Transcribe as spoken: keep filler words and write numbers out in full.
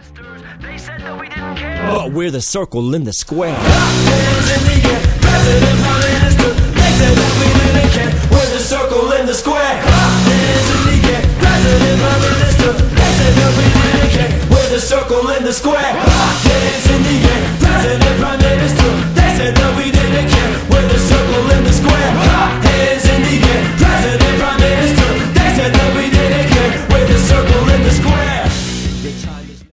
ministers, they said that we didn't care. But we're the circle in the square. Hands in the air, president, prime minister, they said that we didn't care. We're the circle in the square. Hands in the air, president, prime minister, they said that we didn't care. We're the circle in the square. Hands in the air, president, prime minister, they said that we didn't care. We're the circle